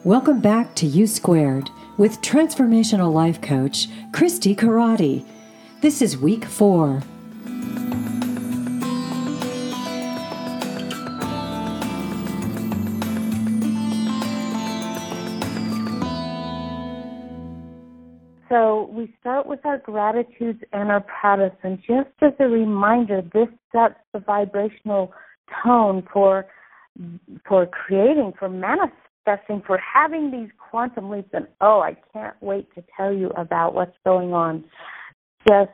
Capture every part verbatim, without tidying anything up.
Welcome back to U Squared with transformational life coach Christy Karate. This is week four. So we start with our gratitudes and our proudest, and just as a reminder, this sets the vibrational tone for for creating, for manifesting, for having these quantum leaps. And oh, I can't wait to tell you about what's going on. Just,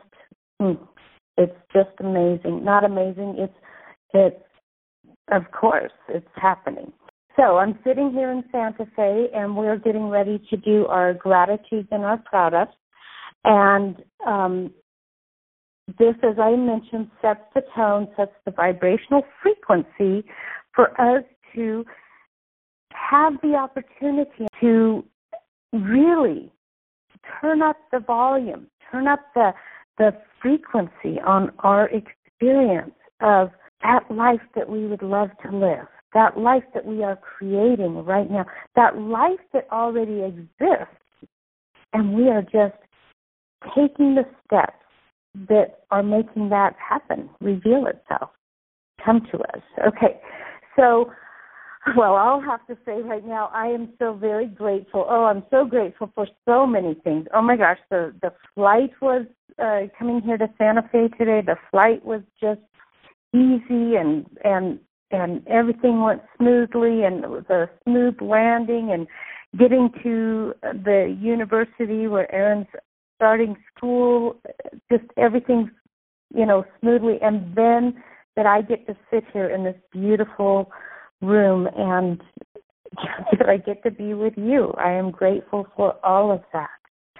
it's just amazing. Not amazing. It's, it's, of course, it's happening. So I'm sitting here in Santa Fe, and we're getting ready to do our gratitudes and our proudest. And um, this, as I mentioned, sets the tone, sets the vibrational frequency for us to have the opportunity to really turn up the volume, turn up the the frequency on our experience of that life that we would love to live, that life that we are creating right now, that life that already exists, and we are just taking the steps that are making that happen, reveal itself, come to us. Okay, so, well, I'll have to say right now, I am so very grateful. Oh, I'm so grateful for so many things. Oh, my gosh, the, the flight was uh, coming here to Santa Fe today. The flight was just easy, and and and everything went smoothly, and it was a smooth landing, and getting to the university where Aaron's starting school, just everything, you know, smoothly. And then that I get to sit here in this beautiful room and that I get to be with you. I am grateful for all of that.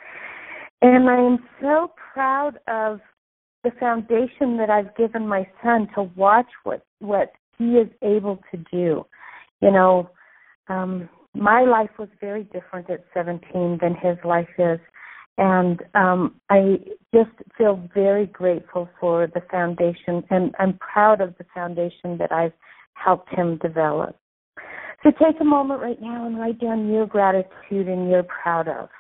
And I am so proud of the foundation that I've given my son to watch what, what he is able to do. You know, um, my life was very different at seventeen than his life is. And um, I just feel very grateful for the foundation, and I'm proud of the foundation that I've helped him develop. So take a moment right now and write down your gratitude and you're proud of.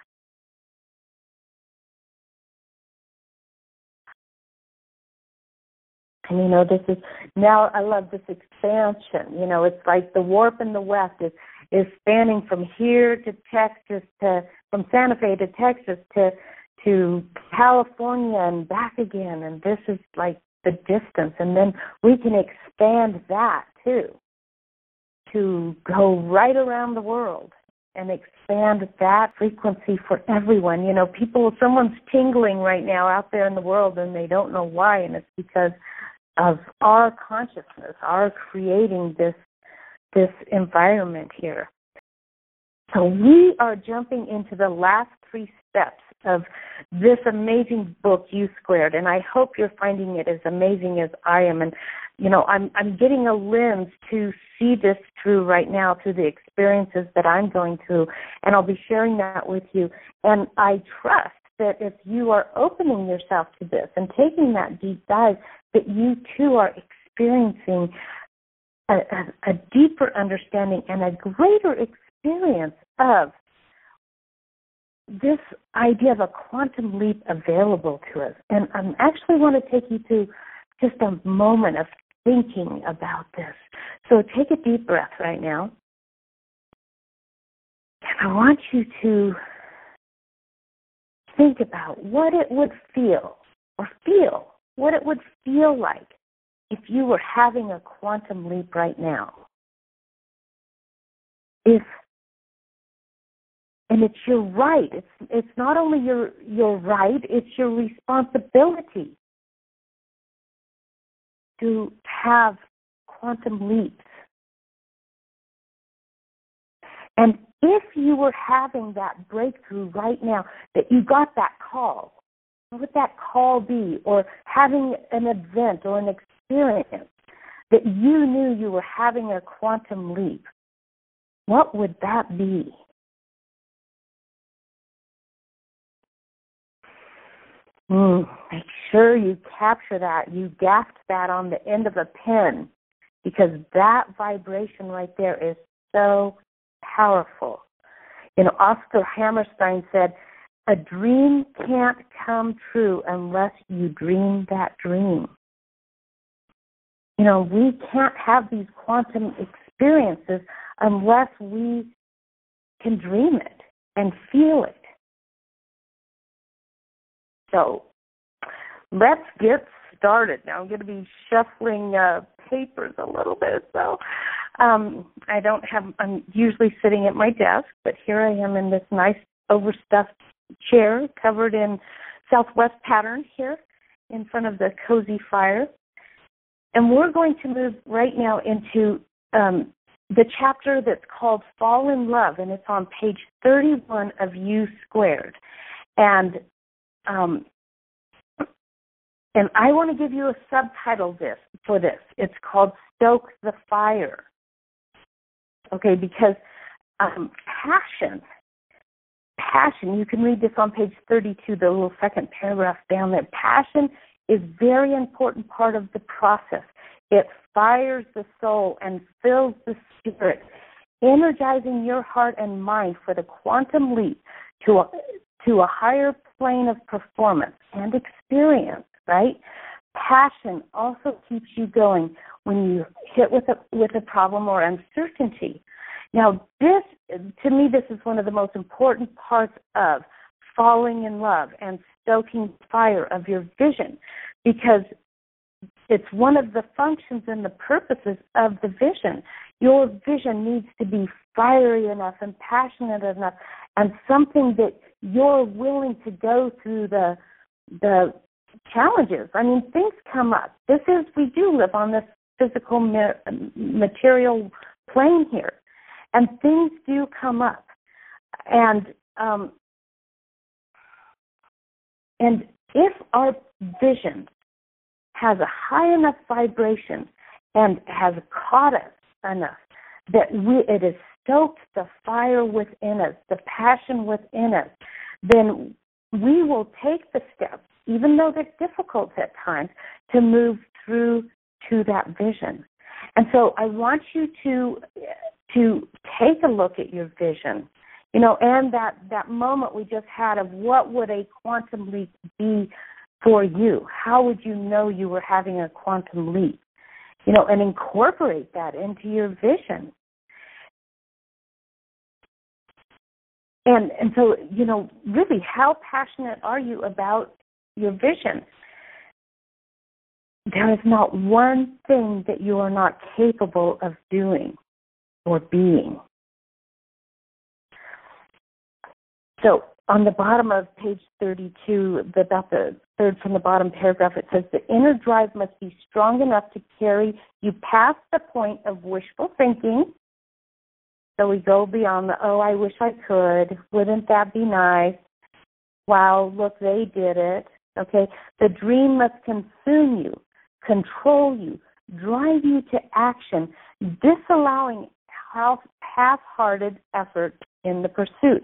And, you know, this is, now I love this expansion. You know, it's like the warp in the west is, is spanning from here to Texas to, from Santa Fe to Texas to, to California and back again. And this is like the distance. And then we can expand that too, to go right around the world and expand that frequency for everyone. You know, people, someone's tingling right now out there in the world and they don't know why, and it's because of our consciousness, our creating this this environment here. So we are jumping into the last three steps of this amazing book, U Squared, and I hope you're finding it as amazing as I am. And, you know, I'm I'm getting a lens to see this through right now, through the experiences that I'm going through, and I'll be sharing that with you. And I trust that if you are opening yourself to this and taking that deep dive, that you too are experiencing a, a, a deeper understanding and a greater experience of this idea of a quantum leap available to us. And I actually want to take you to just a moment of thinking about this. So take a deep breath right now. And I want you to think about what it would feel, or feel, what it would feel like if you were having a quantum leap right now. If, and it's your right, it's it's not only your your right, it's your responsibility to have quantum leaps. And if you were having that breakthrough right now, that you got that call, what would that call be? Or having an event or an experience that you knew you were having a quantum leap, what would that be? Mm, make sure you capture that, you gasped that on the end of a pen, because that vibration right there is so powerful. You know, Oscar Hammerstein said, a dream can't come true unless you dream that dream. You know, we can't have these quantum experiences unless we can dream it and feel it. So let's get started. Now I'm going to be shuffling uh, papers a little bit. So um, I don't have, I'm usually sitting at my desk, but here I am in this nice overstuffed chair covered in Southwest pattern here in front of the cozy fire. And we're going to move right now into um, the chapter that's called Fall in Love, and it's on page thirty-one of U Squared. And um, and I want to give you a subtitle this for this. It's called Stoke the Fire. Okay, because um, passion, passion, you can read this on page thirty-two, the little second paragraph down there. Passion is a very important part of the process. It fires the soul and fills the spirit, energizing your heart and mind for the quantum leap to a, to a higher plane of performance and experience, right? Passion also keeps you going when you hit with a, with a problem or uncertainty. Now, this, to me, this is one of the most important parts of falling in love and stoking the fire of your vision, because it's one of the functions and the purposes of the vision. Your vision needs to be fiery enough and passionate enough, and something that you're willing to go through the the challenges. I mean, things come up. This is, we do live on this physical material plane here, and things do come up. And um, and if our vision has a high enough vibration and has caught us enough that we, it has stoked the fire within us, the passion within us, then we will take the steps, even though they're difficult at times, to move through to that vision. And so I want you to to take a look at your vision, you know, and that, that moment we just had of what would a quantum leap be for you. How would you know you were having a quantum leap? You know, and incorporate that into your vision. And and so, you know, really, how passionate are you about your vision? There is not one thing that you are not capable of doing or being. So on the bottom of page thirty-two, about the third from the bottom paragraph, it says the inner drive must be strong enough to carry you past the point of wishful thinking. So we go beyond the, oh, I wish I could. Wouldn't that be nice? Wow, look, they did it. Okay, the dream must consume you, control you, drive you to action, disallowing half-hearted effort in the pursuit.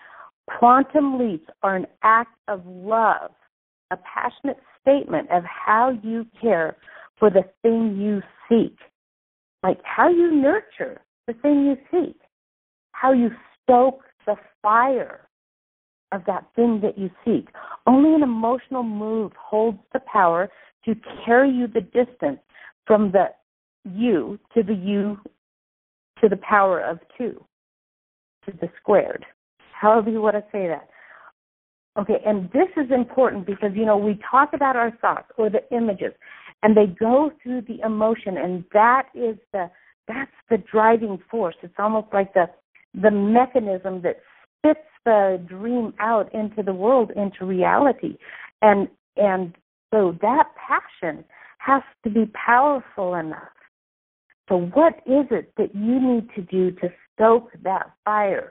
Quantum leaps are an act of love, a passionate statement of how you care for the thing you seek, like how you nurture the thing you seek, how you stoke the fire of that thing that you seek. Only an emotional move holds the power to carry you the distance from the you to the you to the power of two, to the squared. However you want to say that. Okay, and this is important because, you know, we talk about our thoughts or the images, and they go through the emotion, and that is the that's the driving force. It's almost like the the mechanism that spits the dream out into the world, into reality. And and so that passion has to be powerful enough. So what is it that you need to do to stoke that fire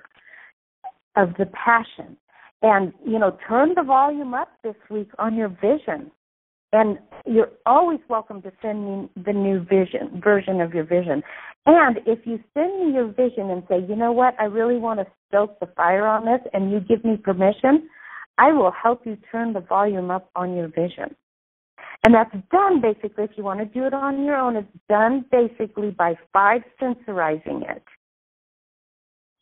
of the passion? And, you know, turn the volume up this week on your vision. And you're always welcome to send me the new vision, version of your vision. And if you send me your vision and say, you know what, I really want to stoke the fire on this, and you give me permission, I will help you turn the volume up on your vision. And that's done basically, if you want to do it on your own, it's done basically by five sensorizing it.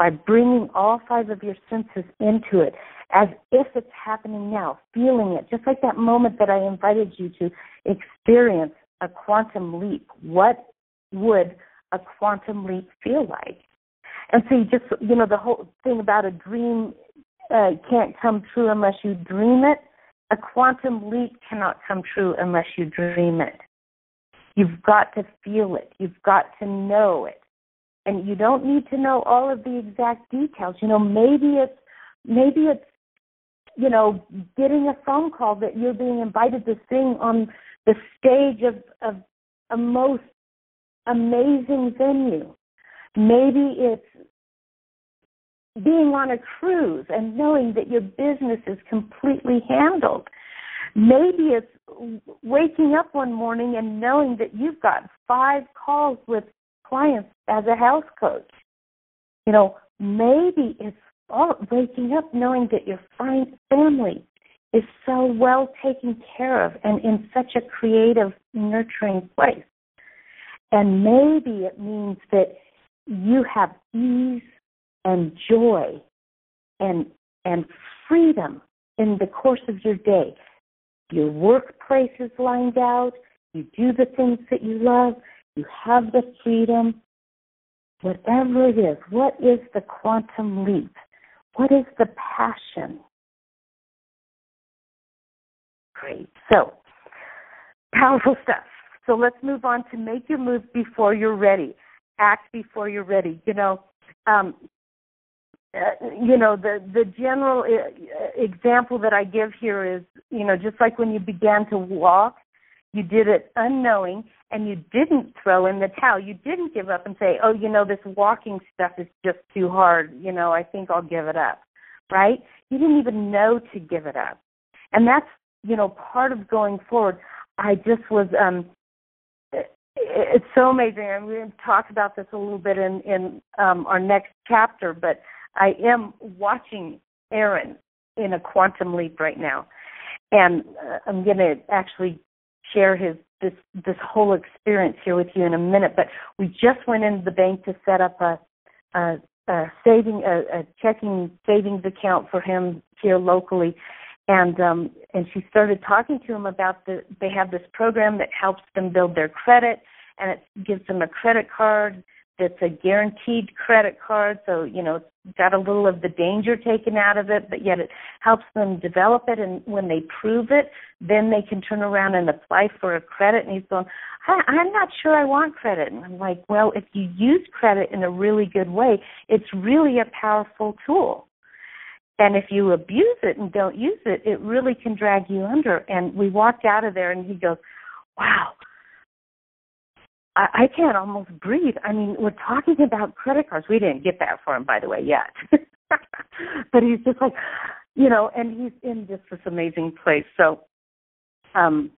by bringing all five of your senses into it as if it's happening now, feeling it, just like that moment that I invited you to experience a quantum leap. What would a quantum leap feel like? And so you just, you know, the whole thing about a dream uh, can't come true unless you dream it. A quantum leap cannot come true unless you dream it. You've got to feel it. You've got to know it. And you don't need to know all of the exact details. You know, maybe it's, maybe it's, you know, getting a phone call that you're being invited to sing on the stage of, of a most amazing venue. Maybe it's being on a cruise and knowing that your business is completely handled. Maybe it's waking up one morning and knowing that you've got five calls with clients as a health coach. You know, maybe it's all waking up knowing that your family is so well taken care of and in such a creative, nurturing place. And maybe it means that you have ease and joy and and freedom in the course of your day. Your workplace is lined out. You do the things that you love. You have the freedom. Whatever it is, what is the quantum leap? What is the passion? Great. So, powerful stuff. So let's move on to make your move before you're ready. Act before you're ready. You know, um, uh, you know the the general uh, example that I give here is, you know, just like when you began to walk, you did it unknowing, and you didn't throw in the towel. You didn't give up and say, oh, you know, this walking stuff is just too hard. You know, I think I'll give it up, right? You didn't even know to give it up. And that's, you know, part of going forward. I just was, um, it's so amazing. I'm going to talk about this a little bit in, in um, our next chapter, but I am watching Aaron in a quantum leap right now. And uh, I'm going to actually share his this this whole experience here with you in a minute. But we just went into the bank to set up a, a, a saving a, a checking savings account for him here locally, and um, and she started talking to him about the they have this program that helps them build their credit, and it gives them a credit card that's a guaranteed credit card. So, you know, it's got a little of the danger taken out of it, but yet it helps them develop it. And when they prove it, then they can turn around and apply for a credit. And he's going, I, I'm not sure I want credit. And I'm like, well, if you use credit in a really good way, it's really a powerful tool. And if you abuse it and don't use it, it really can drag you under. And we walked out of there and he goes, wow, I, I can't almost breathe. I mean, we're talking about credit cards. We didn't get that for him, by the way, yet. But he's just like, you know, and he's in just this amazing place. So, um,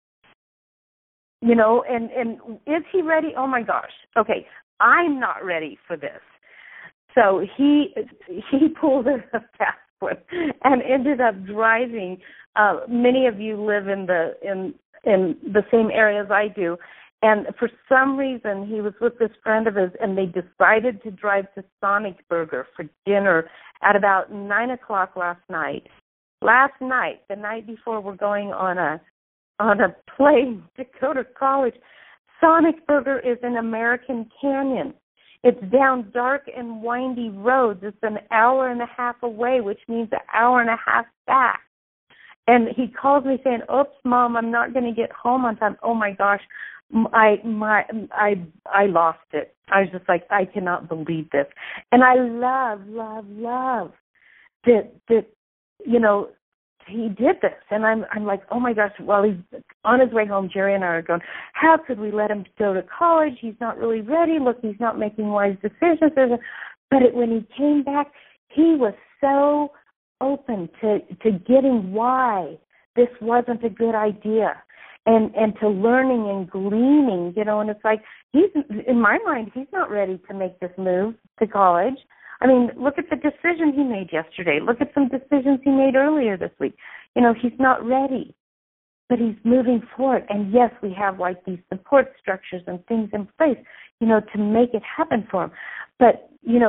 you know, and, and is he ready? Oh, my gosh. Okay, I'm not ready for this. So he he pulled a passport and ended up driving. Uh, many of you live in the in in the same area as I do. And for some reason, he was with this friend of his, and they decided to drive to Sonic Burger for dinner at about nine o'clock last night. Last night, the night before we're going on a on a plane to go to college, Sonic Burger is in American Canyon. It's down dark and windy roads. It's an hour and a half away, which means an hour and a half back. And he calls me saying, oops, Mom, I'm not going to get home on time. Oh, my gosh. I my I I lost it. I was just like, I cannot believe this. And I love, love, love that that you know he did this. And I'm I'm like, oh my gosh. While he's on his way home, Jerry and I are going, how could we let him go to college? He's not really ready. Look, he's not making wise decisions. But it, when he came back, he was so open to to getting why this wasn't a good idea. And and to learning and gleaning, you know, and it's like, he's, in my mind, he's not ready to make this move to college. I mean, look at the decision he made yesterday. Look at some decisions he made earlier this week. You know, he's not ready, but he's moving forward. And yes, we have like these support structures and things in place, you know, to make it happen for him. But, you know,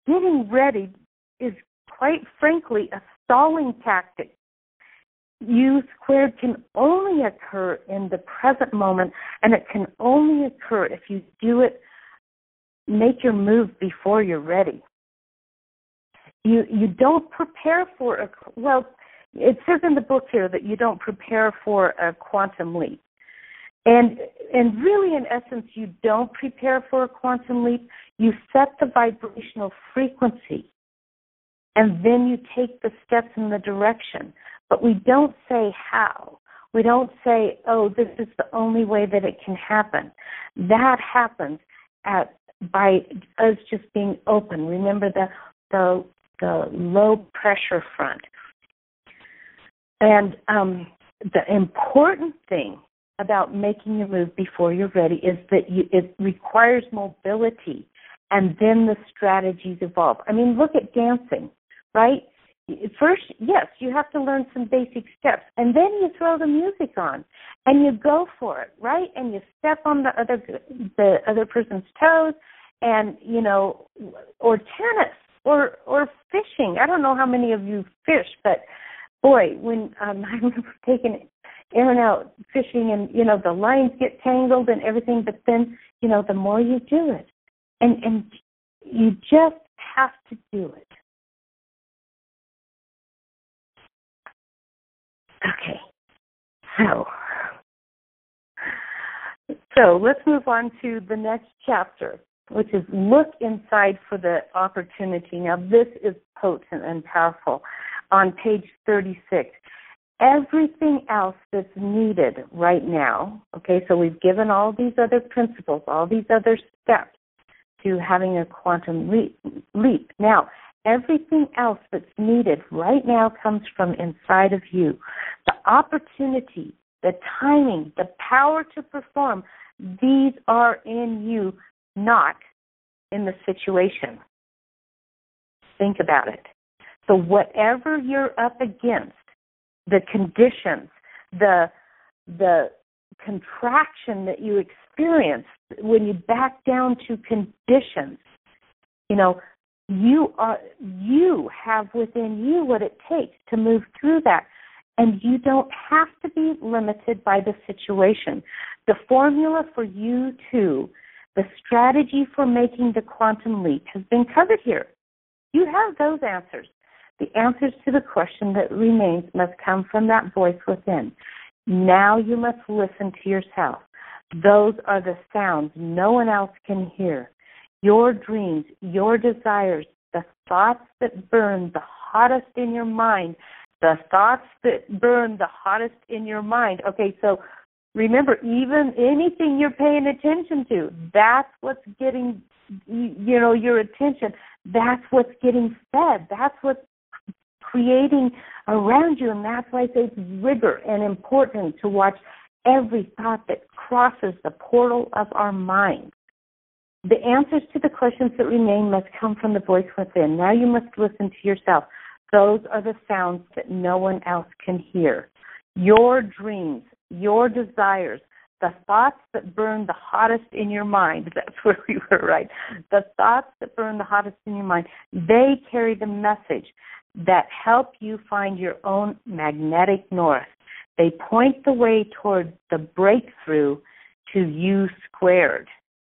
getting ready is, quite frankly, a stalling tactic. U squared can only occur in the present moment, and it can only occur if you do it, make your move before you're ready. You you don't prepare for a, well, it says in the book here that you don't prepare for a quantum leap. And and really, in essence, you don't prepare for a quantum leap. You set the vibrational frequency, and then you take the steps in the direction. But we don't say how. We don't say, oh, this is the only way that it can happen. That happens at by us just being open. Remember the the, the low pressure front. And um, the important thing about making a move before you're ready is that you, it requires mobility, and then the strategies evolve. I mean, look at dancing, right? First, yes, you have to learn some basic steps, and then you throw the music on, and you go for it, right? And you step on the other the other person's toes, and you know, or tennis, or or fishing. I don't know how many of you fish, but boy, when um, I remember taking Aaron out fishing, and you know the lines get tangled and everything, but then you know the more you do it, and and you just have to do it. Okay, so so let's move on to the next chapter, which is look inside for the opportunity. Now, this is potent and powerful. On page thirty-six, everything else that's needed right now, okay, so we've given all these other principles, all these other steps to having a quantum leap. leap. Now, everything else that's needed right now comes from inside of you. The opportunity, the timing, the power to perform, these are in you, not in the situation. Think about it. So whatever you're up against, the conditions, the the contraction that you experience when you back down to conditions, you know, you are you have within you what it takes to move through that. And you don't have to be limited by the situation. The formula for you too, the strategy for making the quantum leap has been covered here. You have those answers. The answers to the question that remains must come from that voice within. Now you must listen to yourself. Those are the sounds no one else can hear. Your dreams, your desires, the thoughts that burn the hottest in your mind, the thoughts that burn the hottest in your mind. Okay, so remember, even anything you're paying attention to, that's what's getting, you know, your attention. That's what's getting fed. That's what's creating around you, and that's why I say it's rigor and important to watch every thought that crosses the portal of our mind. The answers to the questions that remain must come from the voice within. Now you must listen to yourself. Those are the sounds that no one else can hear. Your dreams, your desires, the thoughts that burn the hottest in your mind, that's where we were, right? The thoughts that burn the hottest in your mind, they carry the message that help you find your own magnetic north. They point the way toward the breakthrough to U squared.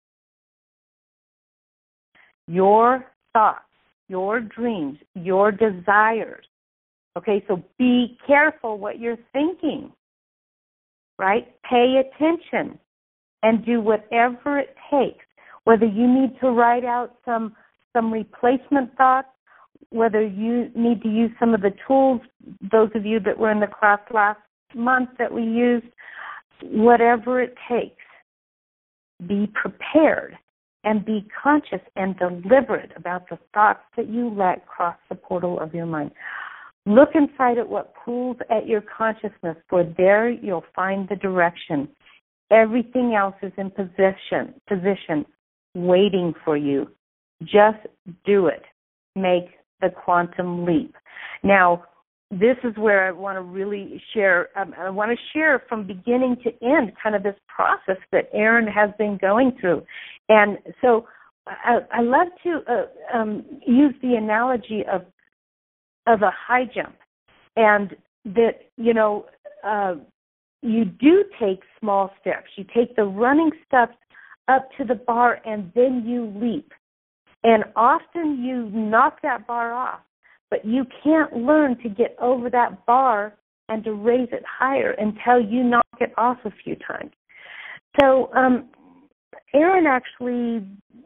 Your thoughts, your dreams, your desires. Okay, so be careful what you're thinking, right? Pay attention and do whatever it takes, whether you need to write out some some replacement thoughts, whether you need to use some of the tools, those of you that were in the class last month that we used, whatever it takes, be prepared and be conscious and deliberate about the thoughts that you let cross the portal of your mind. Look inside at what pulls at your consciousness, for there you'll find the direction. Everything else is in position, position, waiting for you. Just do it. Make the quantum leap. Now, this is where I want to really share, um, I want to share from beginning to end kind of this process that Aaron has been going through. And so I, I love to uh, um, use the analogy of of a high jump, and that, you know, uh, you do take small steps. You take the running steps up to the bar, and then you leap. And often you knock that bar off, but you can't learn to get over that bar and to raise it higher until you knock it off a few times. So um, Aaron actually,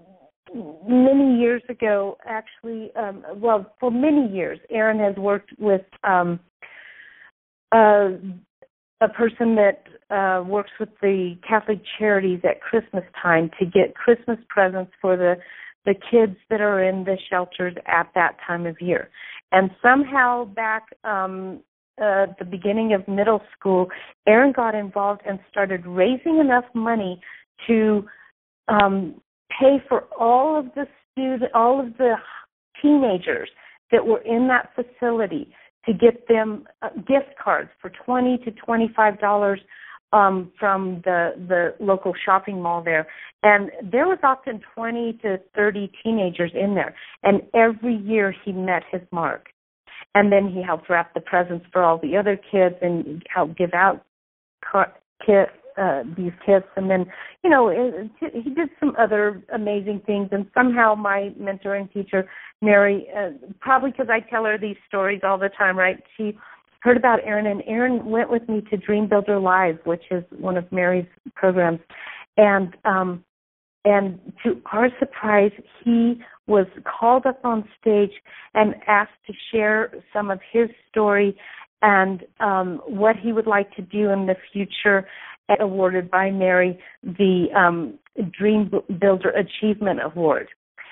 many years ago, actually, um, well, for many years, Aaron has worked with um, uh, a person that uh, works with the Catholic Charities at Christmas time to get Christmas presents for the, the kids that are in the shelters at that time of year. And somehow back um, uh, at the beginning of middle school, Aaron got involved and started raising enough money to um, pay for all of the student, all of the teenagers that were in that facility, to get them uh, gift cards for twenty to twenty-five dollars um, from the the local shopping mall there. And there was often twenty to thirty teenagers in there. And every year he met his mark. And then he helped wrap the presents for all the other kids and helped give out car- kit, uh, these kits. And then, you know, it, it, he did some other amazing things. And somehow my mentor and teacher, Mary, uh, probably because I tell her these stories all the time, right? She heard about Aaron, and Aaron went with me to Dream Builder Live, which is one of Mary's programs. And um, and to our surprise, he was called up on stage and asked to share some of his story and um, what he would like to do in the future, and awarded by Mary the um, Dream Builder Achievement Award.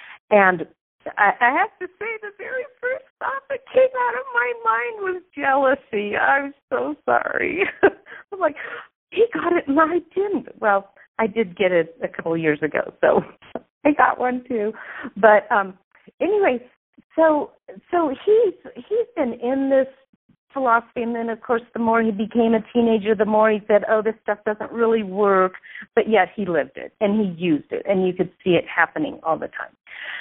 And I, I have to say, the very first thought that came out of my mind was jealousy. I'm so sorry. I'm like, he got it and I didn't. Well, I did get it a couple of years ago, so I got one too. But um, anyway, so so he's he's been in this philosophy, and then of course the more he became a teenager, the more he said, oh, this stuff doesn't really work, but yet he lived it and he used it, and you could see it happening all the time.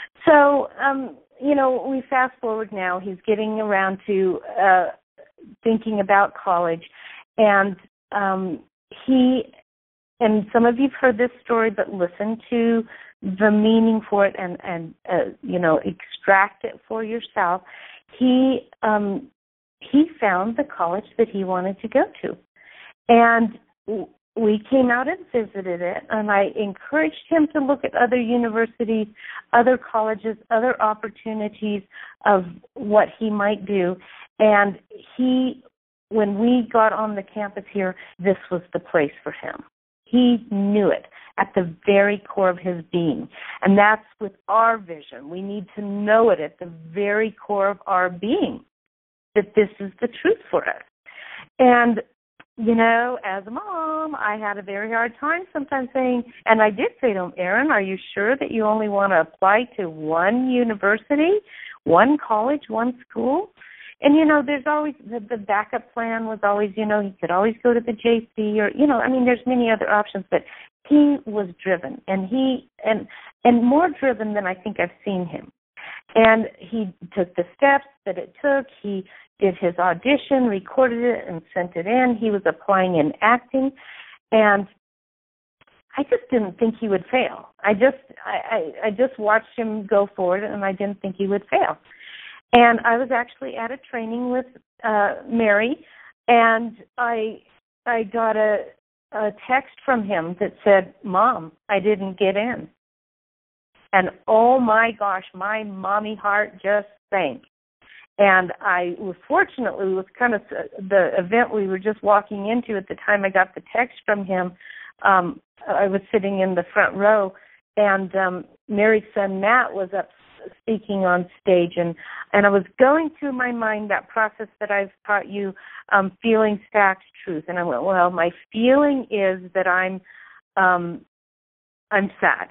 So, um, you know, we fast forward now, he's getting around to uh, thinking about college, and um, he, and some of you've heard this story, but listen to the meaning for it and, and uh, you know, extract it for yourself. He, um, he found the college that he wanted to go to. And we came out and visited it, and I encouraged him to look at other universities, other colleges, other opportunities of what he might do. And he, when we got on the campus here, this was the place for him. He knew it at the very core of his being. And that's with our vision. We need to know it at the very core of our being, that this is the truth for us. And, you know, as a mom, I had a very hard time sometimes saying, and I did say to him, Aaron, are you sure that you only want to apply to one university, one college, one school? And, you know, there's always, the, the backup plan was always, you know, he could always go to the J C or, you know, I mean, there's many other options, but he was driven, and he, and and more driven than I think I've seen him. And he took the steps that it took. He did his audition, recorded it, and sent it in. He was applying in acting, and I just didn't think he would fail. I just, I, I, I just watched him go forward, and I didn't think he would fail. And I was actually at a training with uh, Mary, and I, I got a, a text from him that said, Mom, I didn't get in. And oh my gosh, my mommy heart just sank. And I was fortunately, it was kind of the event we were just walking into at the time I got the text from him. Um, I was sitting in the front row, and um, Mary's son Matt was up speaking on stage, and, and I was going through my mind that process that I've taught you, um, feeling, facts, truth. And I went, well, my feeling is that I'm um, I'm sad.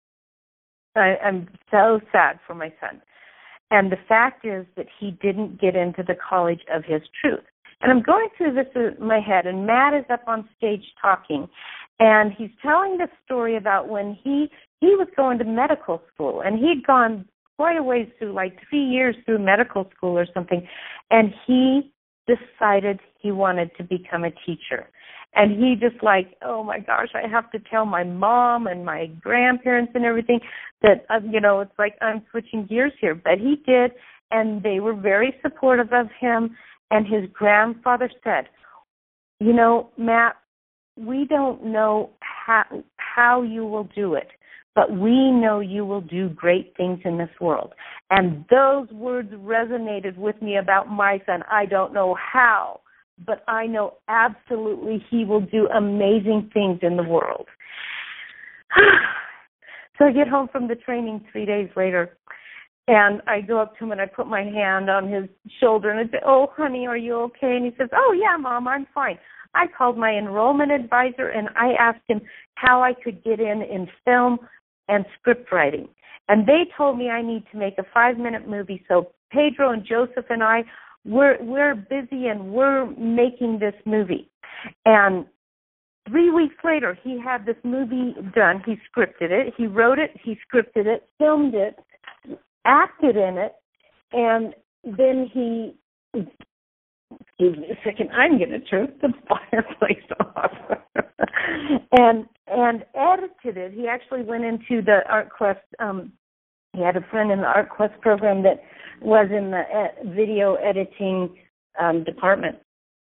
I, I'm so sad for my son. And the fact is that he didn't get into the college of his truth. And I'm going through this in my head, and Matt is up on stage talking, And he's telling the story about when he he was going to medical school, and he'd gone quite a ways through, like three years through medical school or something, and he decided he wanted to become a teacher. And he just like, oh my gosh, I have to tell my mom and my grandparents and everything that, uh, you know, it's like I'm switching gears here. But he did, and they were very supportive of him. And his grandfather said, you know, Matt, we don't know how, how you will do it, but we know you will do great things in this world. And those words resonated with me about my son. I don't know how, but I know absolutely he will do amazing things in the world. So I get home from the training three days later, and I go up to him and I put my hand on his shoulder and I say, oh, honey, are you okay? And he says, oh, yeah, Mom, I'm fine. I called my enrollment advisor and I asked him how I could get in in film and script writing. And they told me I need to make a five-minute movie. So Pedro and Joseph and I, we're, we're busy and we're making this movie. And three weeks later, he had this movie done. He scripted it. He wrote it. He scripted it, filmed it, acted in it, and then he... Excuse me a second. I'm going to turn the fireplace off. and and edited it. He actually went into the ArtQuest. Um, he had a friend in the ArtQuest program that was in the uh, video editing um, department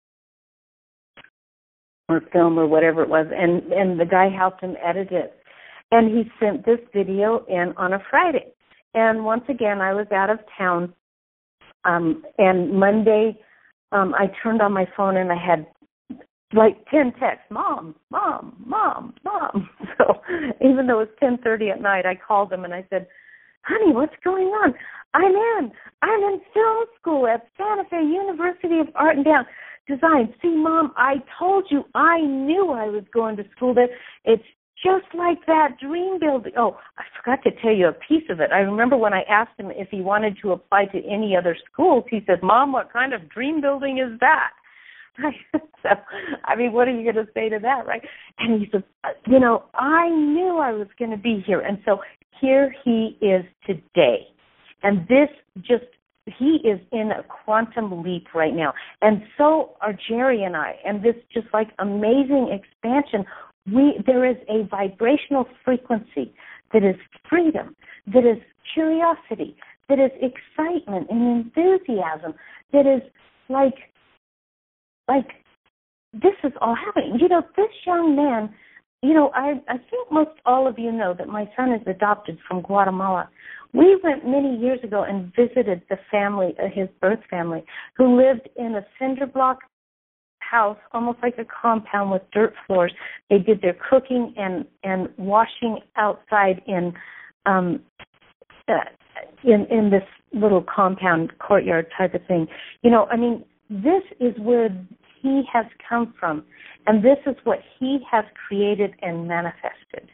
or film or whatever it was, and and the guy helped him edit it. And he sent this video in on a Friday. And once again, I was out of town. Um, and Monday. Um, I turned on my phone and I had like ten texts, Mom, Mom, Mom, Mom. So even though it was ten thirty at night, I called them and I said, honey, what's going on? I'm in. I'm in film school at Santa Fe University of Art and Design. See, Mom, I told you I knew I was going to school there. It's just like that dream building. Oh, I forgot to tell you a piece of it. I remember when I asked him if he wanted to apply to any other schools, he said, Mom, what kind of dream building is that? Right? So, I mean, what are you going to say to that, right? And he said, you know, I knew I was going to be here. And so here he is today. And this just, he is in a quantum leap right now. And so are Jerry and I. And this just like amazing expansion. We, there is a vibrational frequency that is freedom, that is curiosity, that is excitement and enthusiasm, that is like, like this is all happening. You know, this young man, you know, I, I think most all of you know that my son is adopted from Guatemala. We went many years ago and visited the family, uh, his birth family, who lived in a cinder block house, almost like a compound with dirt floors. They did their cooking and, and washing outside in um, uh, in in this little compound courtyard type of thing. You know, I mean, this is where he has come from, and this is what he has created and manifested.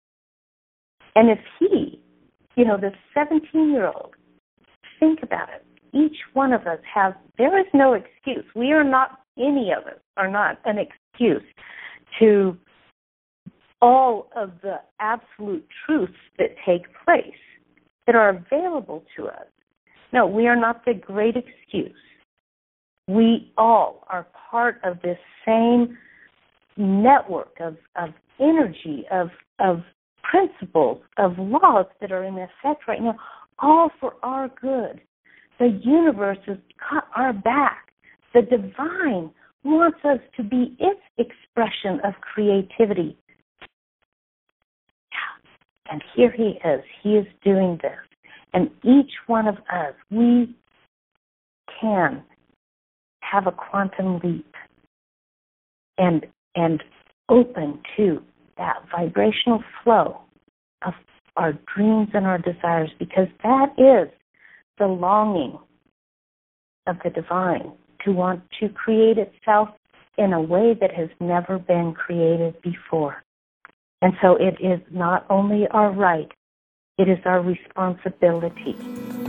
And if he, you know, this seventeen-year-old, think about it. Each one of us has, there is no excuse. We are not, any of us are not an excuse to all of the absolute truths that take place, that are available to us. No, we are not the great excuse. We all are part of this same network of, of energy, of, of principles, of laws that are in effect right now, all for our good. The universe has got our back. The divine wants us to be its expression of creativity. And here he is. He is doing this. And each one of us, we can have a quantum leap and and open to that vibrational flow of our dreams and our desires, because that is the longing of the divine, to want to create itself in a way that has never been created before. And so it is not only our right, it is our responsibility